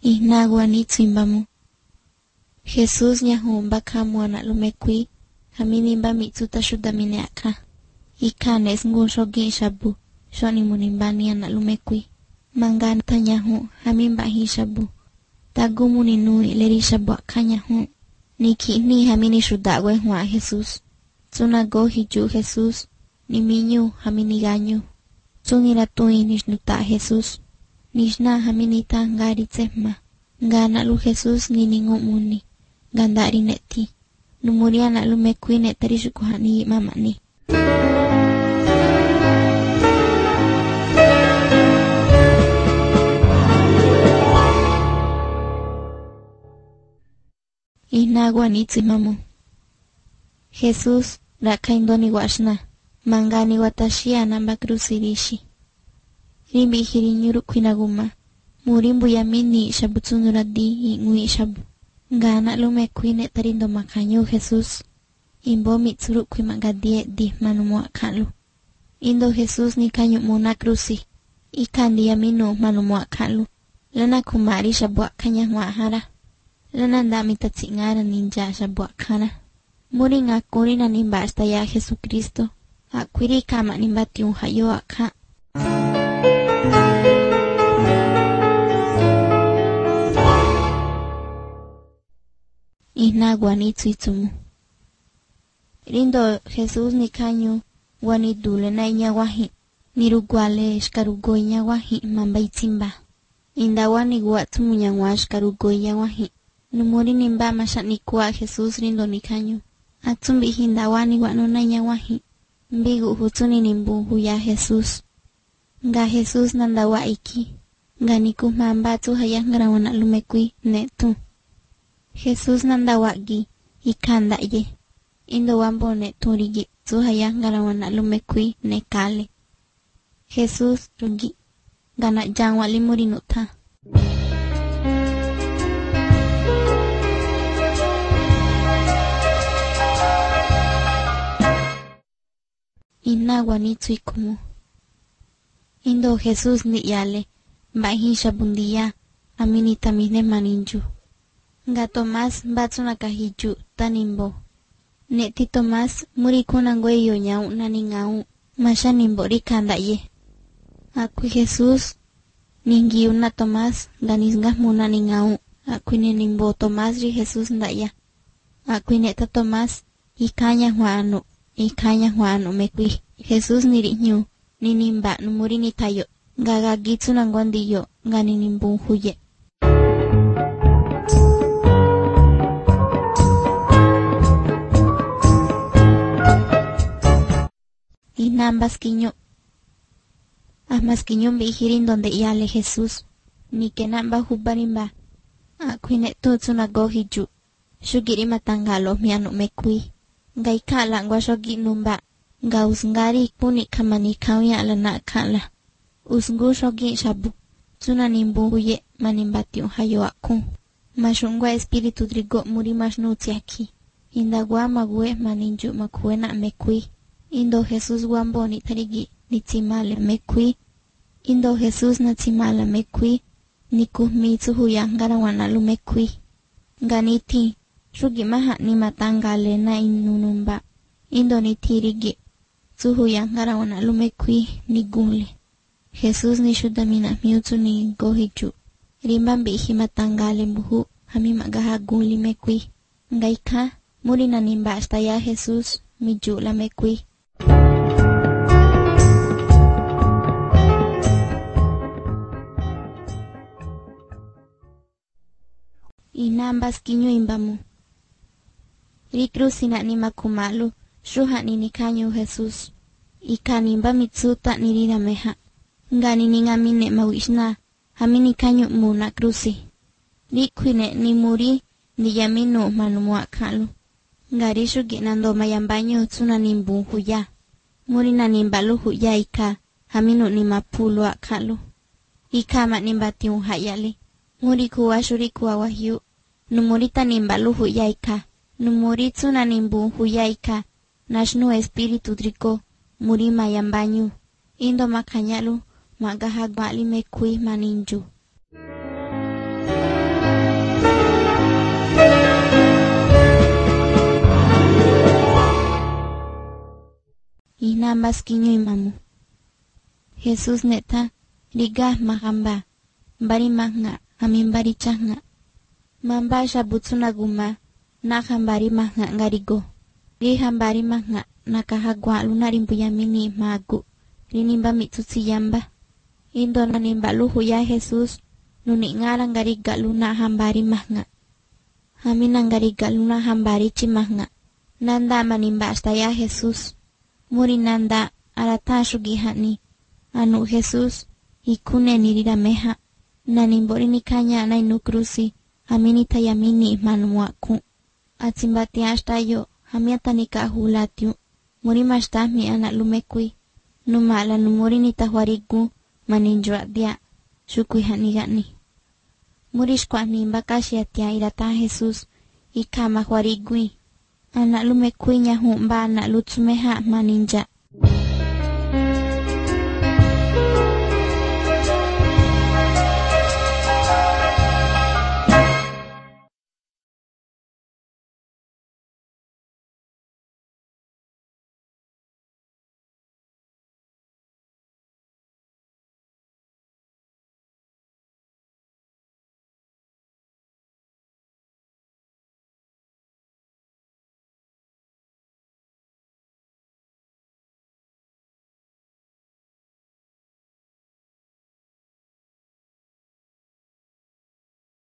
Ihnagua ni tsimbamu. Jesús ñahumba kamuana lumekui, haminimba mitsuta shudamine aka. Ikanes ngun shogin shabu, shoni munimbani ana lumekui. Manganta nyahu, hamimba hi shabu. Tagumuni nui leri shabu aka nyahu. Niki ni hamini shudawe hua Jesús. Tsunago hiju Jesús, ni minyu hamini ganyu. Tsunira tui nishnuta Jesús. Nishna haminita ngari tsema. Ngana lu Jesús ni ningumuni. Gandari neti. Numuriana lu mekui netari shukuhani mamani. Ihnagua ni tsimamu. Jesús rakaindoni washna. Mangani watashia namba krusirishi. Rimbi hirinyuru kwinaguma. Murimbu yamini shabu tsunuradi ngui shabu. Ngana lume kwine tarindo makanyu Jesús. Imbo mitsuru kwi magadie di manumua kalu. Indo Jesús ni kanyu muna krusi. Ikandi yaminu manumua kalu. Lana kumari shabu akanya huahara. Lana ndami tatsingara ninja shabu akana. Muri ngakuri na nimba hasta ya Jesucristo. Akwiri kama nimba tiunhayo aka. Ihnagua ni tsuitsumu. Rindo Jesús ni kanyu wani dule na inyawahi. Niruguale shkarugo inyawahi mamba itimba. Inda wani guatumu nyangwa shkarugo inyawahi. Numuri nimba mashanikuwa Jesús rindo ni kanyu. Atumbi hinda wani wanona inyawahi. Mbigu hutuni nimbu huya Jesús. Nga Jesús nandawa iki. Nga niku mamba tu hayangara wana lumekui netu. Jesús nandawagi ikanda ye. Indo wambo neturigi tu hayangara wana lumekui nekale. Jesús rugi. Gana jangwa limuri nuta. Ihnagua ni tsuikumu. Indo Jesús ni yale. Mbahisha bundia. Aminita mine maninju. Nga Tomás batsuna kahiju tanimbo. Neti Tomás muri kuna ngweyo nyau naningau. Masha nimbo rikanda ye. Akui Jesús. Ningiu na Tomás ganisngah muna ningau. Akui nimbo Tomás ri Jesús ndaya. Akui neta Tomás. Ikanya huanu. Ikanya huanu mekui. Jesús niriñu. Ninimba numuri nitayo. Gagagitsu nangwandiyo. Ganinimbu huye. Inambas quiño. Amas quiño bihirin donde yale Jesús. Ni que namba hubarimba. Akuine tutsuna gohiju. Shugiri matangalo mianu mekui. Gaika langwa shogi numba. Ga usngari kuni kamani kawya lana kala. Usngu shogi shabu. Tsuna nimbu huye manimbati hayo aku. Mashungwa espiritu drigo muri masnuti aquí. Indagua mague maninju makuena mekui. Indo Jesús wambo ni tarigi ni tsimale mekui. Indo Jesús na tsimala mekui. Ni kuhmitsu huyangara wanalu mekui. Ganiti. Shugi maha ni matangale na inunumba. Indo ni tirigi. Suhuyangara wanalu mekui ni gule. Jesús ni shudamina miutsu ni gohiju. Rimbambi ihi matangale mbuhu. Hami magaha guli mekui. Ngaika. Muri na nimba hasta ya Jesús. Mijula mekui. Inambas kinyo imbamu. Rikrusina ni makumalu. Shuha ni nikanyo Jesús. Ikanimba mitsuta nirira meha. Ngani ningamine mawishna. Hamini kanyo muna krusi. Rikwine ni muri. Ni yamino manumua kalu. Ngarishu ginando mayambanyo tsuna nimbu huya. Muri na nimbalu huya ika. Hamino ni mapulu akalu. Ika manimbati uhayali. Muri kuwa shuri kuwa wahyu. Numurita nimbalu huya ika. Numuri tsuna nimbu huya ika. Nashnu espiritu driko. Muri mayambanyo. Indo makanyalu. Magahagwali mekui maninju. nambas kinyo imamu. Jesus neta rigah mahamba bari mahnga amin bari chahnga. Mamba shabutsuna guma nakambari mahnga ngarigo. Rihambari mahnga nakahagwa lunarimbu magu. Rinimba mitsutsi yamba. Indo nanimba luhu ya Jesus. Nuni ngarang gariga luna hambari mahnga. Hamina gariga luna hambari chimahnga. Nanda manimba hasta ya Jesus. Muri nanda aratashu gihani. Anu Jesus ikune nirirameha. Nanimbori nikanya na inu krusi. Hamini tayamini manuaku. Atsimbati hasta yo. Hamiata nikahulatyu. Muri mashtahmi anak lumekui. Numala numuri nitahwarigu. Maninjwa dia. Shukui hanigani. Murish kwa nimba kashi atia irata Jesus. Ikama hwarigui. Anak lumekui nyahu mba anak lutsumeha maninja.